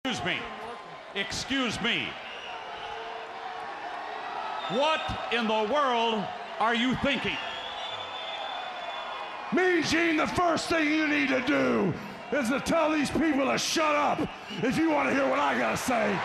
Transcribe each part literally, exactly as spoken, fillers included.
Excuse me. Excuse me. What in the world are you thinking? Mean Gene, the first thing you need to do is to tell these people to shut up if you want to hear what I gotta say.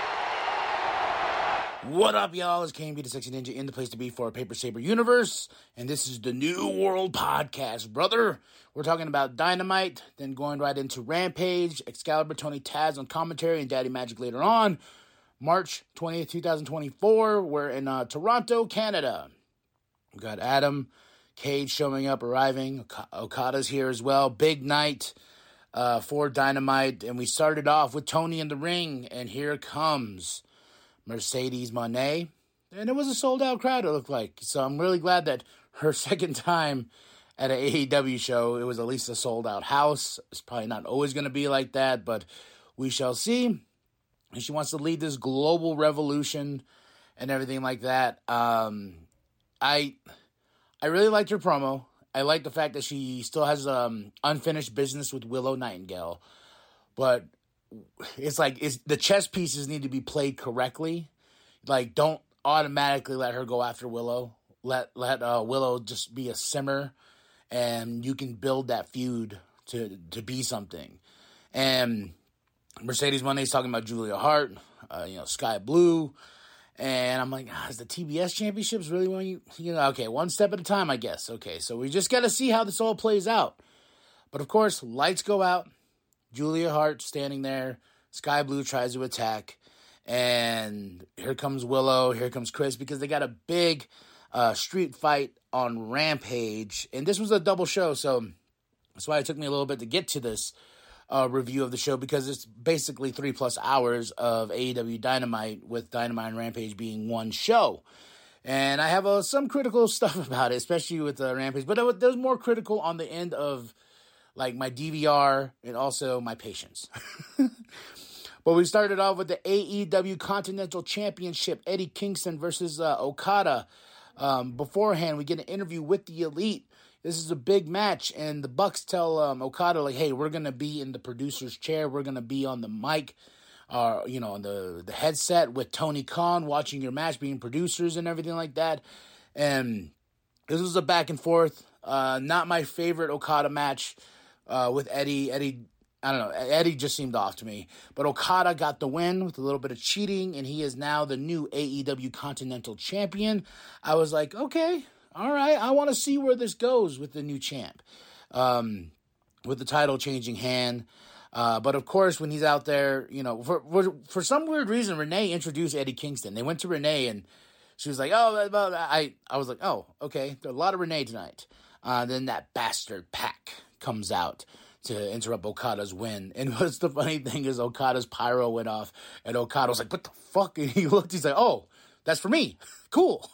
What up, y'all? It's K M B, the Sexy Ninja, in the place to be for a Paper Saber universe, and this is the New World Podcast, brother. We're talking about Dynamite, then going right into Rampage, Excalibur, Tony Taz on commentary, and Daddy Magic later on. March twentieth, twenty twenty-four, we're in uh, Toronto, Canada. We got Adam Cage showing up, arriving. Ok- Okada's here as well. Big night uh, for Dynamite, and we started off with Tony in the ring, and here comes Mercedes Moné, and it was a sold-out crowd, it looked like. So I'm really glad that her second time at an A E W show, it was at least a sold-out house. It's probably not always going to be like that, but we shall see. And she wants to lead this global revolution and everything like that. Um, I I really liked her promo. I like the fact that she still has um, unfinished business with Willow Nightingale, but it's like it's, the chess pieces need to be played correctly. Like, don't automatically let her go after Willow. Let let uh, Willow just be a simmer, and you can build that feud to to be something. And Mercedes Moné's talking about Julia Hart, uh, you know, Sky Blue, and I'm like, ah, is the T B S Championships really when you you know? Okay, one step at a time, I guess. Okay, so we just got to see how this all plays out. But of course, lights go out. Julia Hart standing there. Sky Blue tries to attack. And here comes Willow. Here comes Chris. Because they got a big uh, street fight on Rampage. And this was a double show. So that's why it took me a little bit to get to this uh, review of the show. Because it's basically three plus hours of A E W Dynamite. With Dynamite and Rampage being one show. And I have uh, some critical stuff about it. Especially with uh, Rampage. But there's more critical on the end of like my D V R, and also my patience. But we started off with the A E W Continental Championship, Eddie Kingston versus uh, Okada. Um, beforehand, we get an interview with the Elite. This is a big match, and the Bucks tell um, Okada, like, hey, we're going to be in the producer's chair. We're going to be on the mic, uh, you know, on the, the headset with Tony Khan watching your match, being producers and everything like that. And this was a back and forth. Uh, not my favorite Okada match. Uh, with Eddie, Eddie, I don't know, Eddie just seemed off to me. But Okada got the win with a little bit of cheating, and he is now the new A E W Continental Champion. I was like, okay, all right, I want to see where this goes with the new champ, um, with the title changing hand. Uh, but of course, when he's out there, you know, for, for for some weird reason, Renee introduced Eddie Kingston. They went to Renee, and she was like, oh, I, I was like, oh, okay, there's a lot of Renee tonight. Uh, then that bastard Pac comes out to interrupt Okada's win. And what's the funny thing is Okada's pyro went off, and Okada was like, what the fuck? And he looked, he's like, oh, that's for me. Cool.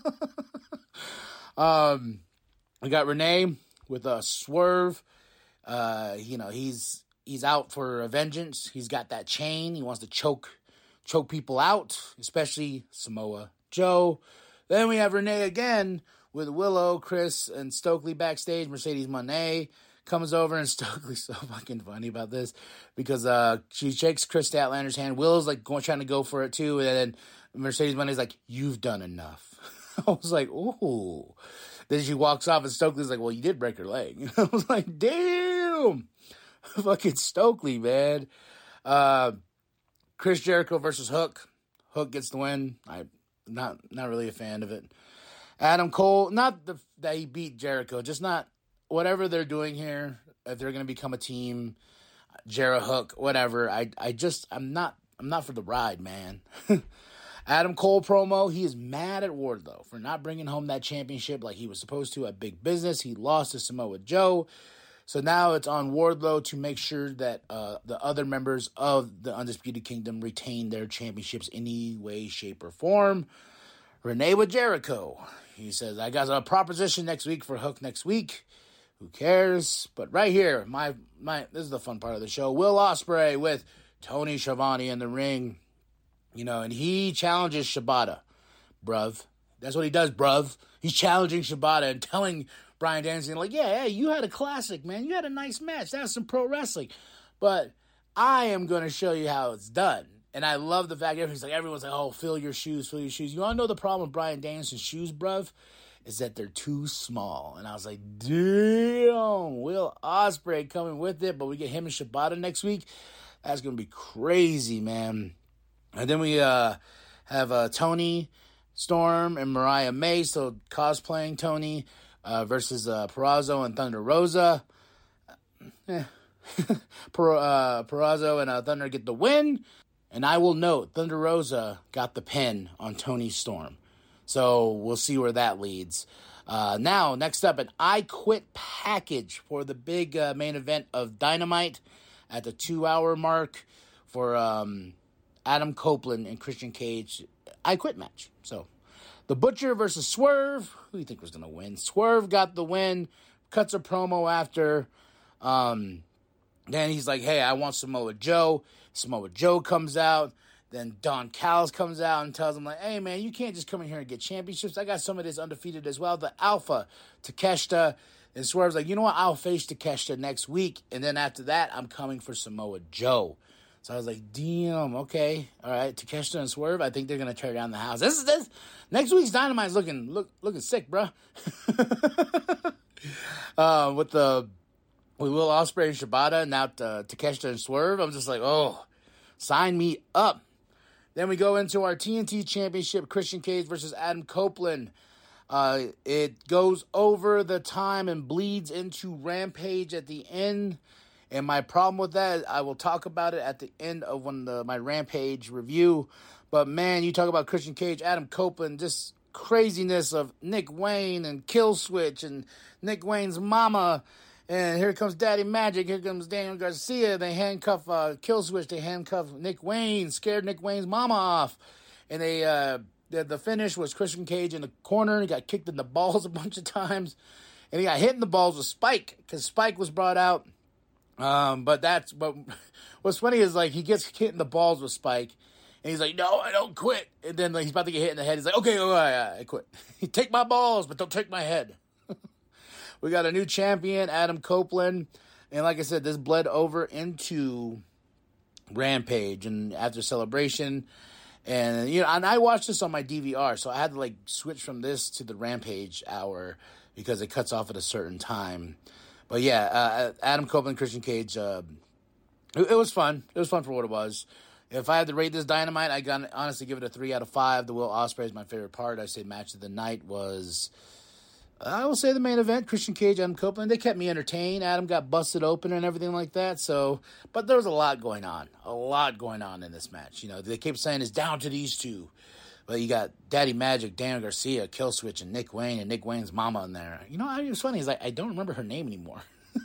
um, we got Renee with a swerve. Uh, you know, he's he's out for a vengeance. He's got that chain. He wants to choke choke people out, especially Samoa Joe. Then we have Renee again with Willow, Chris, and Stokely backstage. Mercedes Moné comes over, and Stokely's so fucking funny about this because uh, she shakes Chris Statlander's hand. Willow's like going, trying to go for it too, and then Mercedes Moné's like, "You've done enough." I was like, "Ooh." Then she walks off, and Stokely's like, "Well, you did break her leg." I was like, "Damn, fucking Stokely, man." Uh, Chris Jericho versus Hook. Hook gets the win. I'm not not really a fan of it. Adam Cole, not the, that he beat Jericho, just not whatever they're doing here. If they're going to become a team, Jera Hook, whatever. I I just I'm not I'm not for the ride, man. Adam Cole promo. He is mad at Wardlow for not bringing home that championship like he was supposed to at Big Business. He lost to Samoa Joe, so now it's on Wardlow to make sure that uh, the other members of the Undisputed Kingdom retain their championships in any way, shape, or form. Renee with Jericho. He says, I got a proposition next week for Hook next week. Who cares? But right here, my my this is the fun part of the show. Will Ospreay with Tony Schiavone in the ring. You know, and he challenges Shibata. Bruv. That's what he does, bruv. He's challenging Shibata and telling Bryan Danielson, like, yeah, hey, you had a classic, man. You had a nice match. That's some pro wrestling. But I am going to show you how it's done. And I love the fact everybody's like, everyone's like, oh, fill your shoes, fill your shoes. You want to know the problem with Bryan Danielson's shoes, bruv? Is that they're too small. And I was like, damn, Will Ospreay coming with it. But we get him and Shibata next week. That's going to be crazy, man. And then we uh, have uh, Toni Storm and Mariah May, so cosplaying Toni uh, versus uh, Purrazzo and Thunder Rosa. Eh. per, uh, Purrazzo and uh, Thunder get the win. And I will note, Thunder Rosa got the pin on Toni Storm. So we'll see where that leads. Uh, now, next up, an I Quit package for the big uh, main event of Dynamite at the two-hour mark for um, Adam Copeland and Christian Cage. I Quit match. So, The Butcher versus Swerve. Who do you think was going to win? Swerve got the win, cuts a promo after. Um, then he's like, hey, I want Samoa Joe. Samoa Joe comes out. Then Don Callis comes out and tells him, like, hey, man, you can't just come in here and get championships. I got some of this undefeated as well. The Alpha, Takeshita. And Swerve's like, you know what? I'll face Takeshita next week. And then after that, I'm coming for Samoa Joe. So I was like, damn, okay. All right, Takeshita and Swerve, I think they're going to tear down the house. This is this. Next week's Dynamite's looking look, looking sick, bro. uh, with the with Will Ospreay and Shibata, now uh, Takeshita and Swerve, I'm just like, oh, sign me up. Then we go into our T N T Championship, Christian Cage versus Adam Copeland. Uh, it goes over the time and bleeds into Rampage at the end. And my problem with that, I will talk about it at the end of when the, my Rampage review. But man, you talk about Christian Cage, Adam Copeland, just craziness of Nick Wayne and Killswitch and Nick Wayne's mama. And here comes Daddy Magic. Here comes Daniel Garcia. They handcuff uh, Killswitch. They handcuff Nick Wayne. Scared Nick Wayne's mama off. And they uh, the, the finish was Christian Cage in the corner. He got kicked in the balls a bunch of times. And he got hit in the balls with Spike because Spike was brought out. Um, but that's but what's funny is like he gets hit in the balls with Spike. And he's like, no, I don't quit. And then like, he's about to get hit in the head. He's like, okay, all right, I quit. Take my balls, but don't take my head. We got a new champion, Adam Copeland. And like I said, this bled over into Rampage and after Celebration. And, you know, and I watched this on my D V R, so I had to, like, switch from this to the Rampage hour because it cuts off at a certain time. But, yeah, uh, Adam Copeland, Christian Cage, uh, it, it was fun. It was fun for what it was. If I had to rate this Dynamite, I got honestly give it a three out of five. The Will Ospreay is my favorite part. I say match of the night was... I will say the main event, Christian Cage, Adam Copeland, they kept me entertained. Adam got busted open and everything like that. So, but there was a lot going on, a lot going on in this match. You know, they kept saying it's down to these two. But you got Daddy Magic, Daniel Garcia, Killswitch, and Nick Wayne, and Nick Wayne's mama in there. You know, it was funny. It's like, I don't remember her name anymore.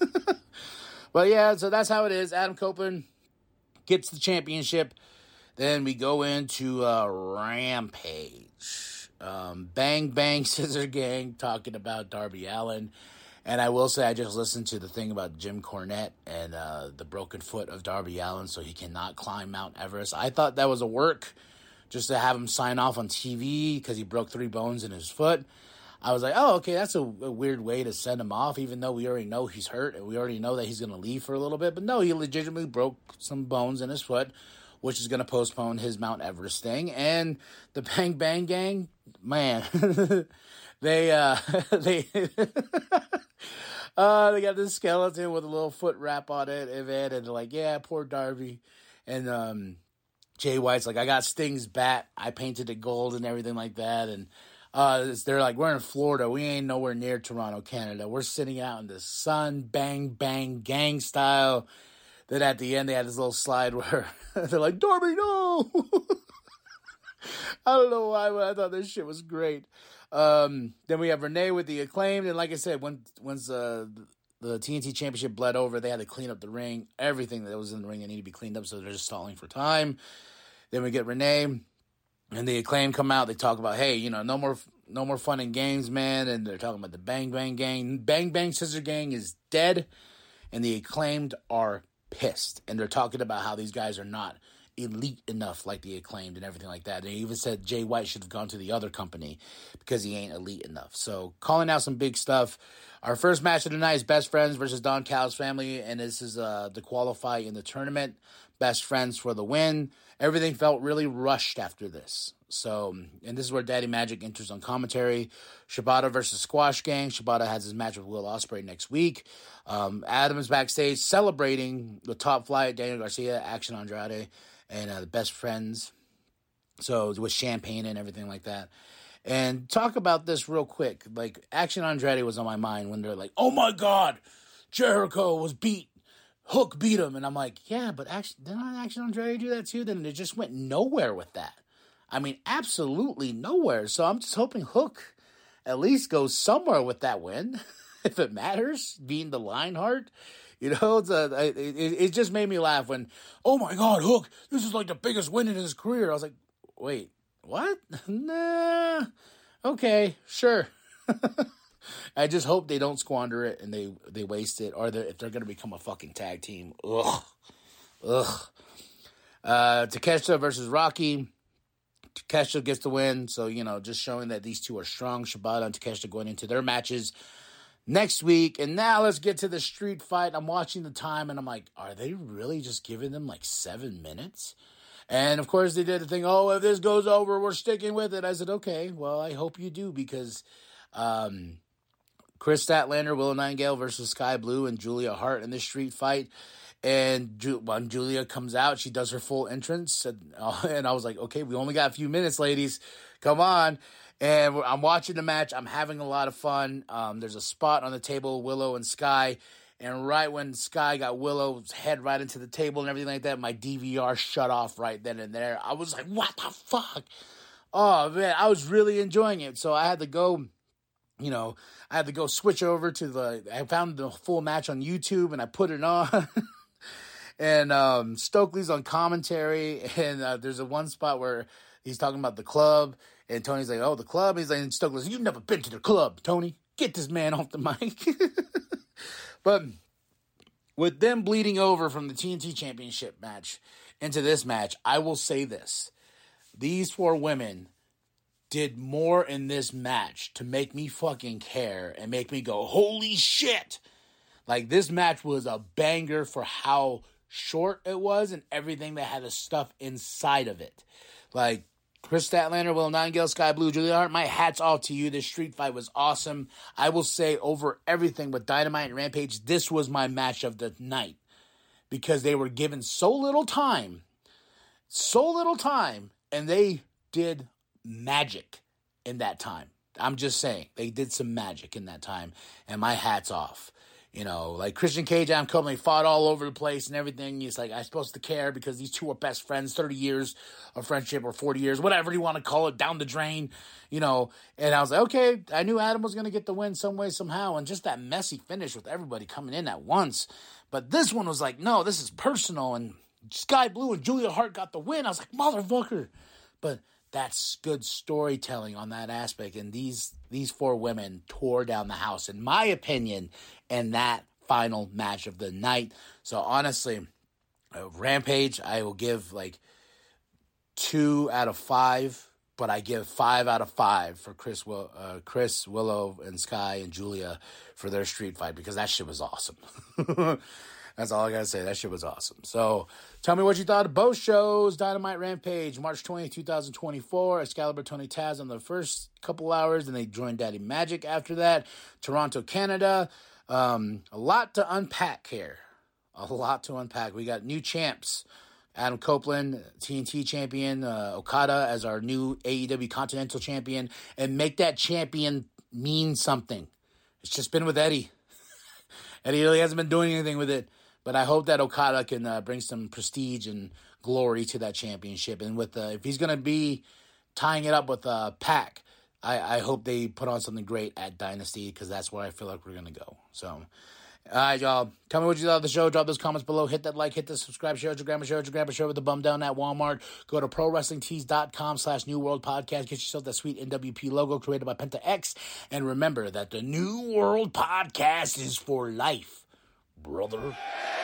But yeah, so that's how it is. Adam Copeland gets the championship. Then we go into uh, Rampage. Um, Bang Bang Scissor Gang talking about Darby Allin. And I will say I just listened to the thing about Jim Cornette and uh, the broken foot of Darby Allin, so he cannot climb Mount Everest. I thought that was a work just to have him sign off on T V because he broke three bones in his foot. I was like, oh, okay, that's a, a weird way to send him off, even though we already know he's hurt and we already know that he's going to leave for a little bit. But no, he legitimately broke some bones in his foot, which is going to postpone his Mount Everest thing. And the Bang Bang Gang, man, they uh, they uh, they got this skeleton with a little foot wrap on it, and man, and they're like, yeah, poor Darby. And um, Jay White's like, I got Sting's bat, I painted it gold and everything like that. And uh, they're like, we're in Florida, we ain't nowhere near Toronto, Canada. We're sitting out in the sun, Bang Bang Gang style. Then at the end, they had this little slide where they're like, Darby, no! I don't know why, but I thought this shit was great. Um, then we have Renee with the Acclaimed. And like I said, when, once uh, the T N T Championship bled over, they had to clean up the ring. Everything that was in the ring that needed to be cleaned up, so they're just stalling for time. Then we get Renee and the Acclaimed come out. They talk about, hey, you know, no more no more fun and games, man. And they're talking about the Bang Bang Gang. Bang Bang Scissor Gang is dead, and the Acclaimed are pissed, and they're talking about how these guys are not elite enough like the Acclaimed and everything like that. They even said Jay White should have gone to the other company because he ain't elite enough. So calling out some big stuff. Our first match of the night is Best Friends versus Don Callis family, and this is uh, to qualify in the tournament. Best Friends for the win. Everything felt really rushed after this. So, and this is where Daddy Magic enters on commentary. Shibata versus Squash Gang. Shibata has his match with Will Ospreay next week. Um, Adam's backstage celebrating the Top Flight, Daniel Garcia, Action Andrade, and uh, the Best Friends. So, with champagne and everything like that. And talk about this real quick. Like, Action Andrade was on my mind when they're like, oh my God, Jericho was beat. Hook beat him. And I'm like, yeah, but Action, didn't Action Andrade do that too? Then it just went nowhere with that. I mean, absolutely nowhere. So I'm just hoping Hook at least goes somewhere with that win, if it matters, being the Lionheart. You know, it's a, it, it, it just made me laugh when, oh my God, Hook, this is like the biggest win in his career. I was like, wait, what? Nah, okay, sure. I just hope they don't squander it and they, they waste it, or they're, if they're going to become a fucking tag team. Ugh. Ugh. Uh, Takeshita versus Rocky. Takeshita gets the win, so, you know, just showing that these two are strong. Shibata and Takeshita going into their matches next week. And now let's get to the street fight. I'm watching the time, and I'm like, are they really just giving them, like, seven minutes? And, of course, they did the thing, oh, if this goes over, we're sticking with it. I said, okay, well, I hope you do, because um, Chris Statlander, Willow Nightingale versus Sky Blue and Julia Hart in this street fight. And Ju- when Julia comes out, she does her full entrance. And, uh, and I was like, okay, we only got a few minutes, ladies. Come on. And I'm watching the match. I'm having a lot of fun. Um, there's a spot on the table, Willow and Sky. And right when Sky got Willow's head right into the table and everything like that, my D V R shut off right then and there. I was like, what the fuck? Oh, man, I was really enjoying it. So I had to go... You know, I had to go switch over to the, I found the full match on YouTube and I put it on. And um, Stokely's on commentary. And uh, there's a one spot where he's talking about the club. And Tony's like, oh, the club? He's like, and Stokely's, you've never been to the club, Tony. Get this man off the mic. But with them bleeding over from the T N T Championship match into this match, I will say this. These four women did more in this match to make me fucking care and make me go, holy shit. Like, this match was a banger for how short it was and everything that had the stuff inside of it. Like, Chris Statlander, Will Nightingale, Sky Blue, Julia Hart, my hat's off to you. This street fight was awesome. I will say over everything with Dynamite and Rampage, this was my match of the night. Because they were given so little time, so little time, and they did magic in that time. I'm just saying, they did some magic in that time, and my hat's off. You know, like Christian Cage, Adam Copeland, they fought all over the place and everything. It's like, I'm supposed to care because these two are best friends, thirty years of friendship or forty years, whatever you want to call it, down the drain, you know. And I was like, okay, I knew Adam was going to get the win some way, somehow. And just that messy finish with everybody coming in at once. But this one was like, no, this is personal. And Sky Blue and Julia Hart got the win. I was like, motherfucker. But that's good storytelling on that aspect. And these these four women tore down the house, in my opinion, in that final match of the night. So honestly, uh, Rampage, I will give like two out of five, but I give five out of five for Chris, Will, uh, Chris, Willow, and Sky and Julia for their street fight, because that shit was awesome. That's all I gotta say. That shit was awesome. So, tell me what you thought of both shows. Dynamite Rampage, March twentieth, twenty twenty-four. Excalibur, Tony Taz on the first couple hours. Then they joined Daddy Magic after that. Toronto, Canada. Um, a lot to unpack here. A lot to unpack. We got new champs. Adam Copeland, T N T champion. Uh, Okada as our new A E W Continental champion. And make that champion mean something. It's just been with Eddie. Eddie really hasn't been doing anything with it. But I hope that Okada can uh, bring some prestige and glory to that championship. And with uh, if he's going to be tying it up with uh, Pac, I, I hope they put on something great at Dynasty, because that's where I feel like we're going to go. So, all right, y'all. Tell me what you thought of the show. Drop those comments below. Hit that like. Hit the subscribe. Share it. Grab a share it. Grab a share with the bum down at Walmart. Go to ProWrestlingTees.com slash New World Podcast. Get yourself that sweet N W P logo created by Penta X. And remember that the New World Podcast is for life, brother.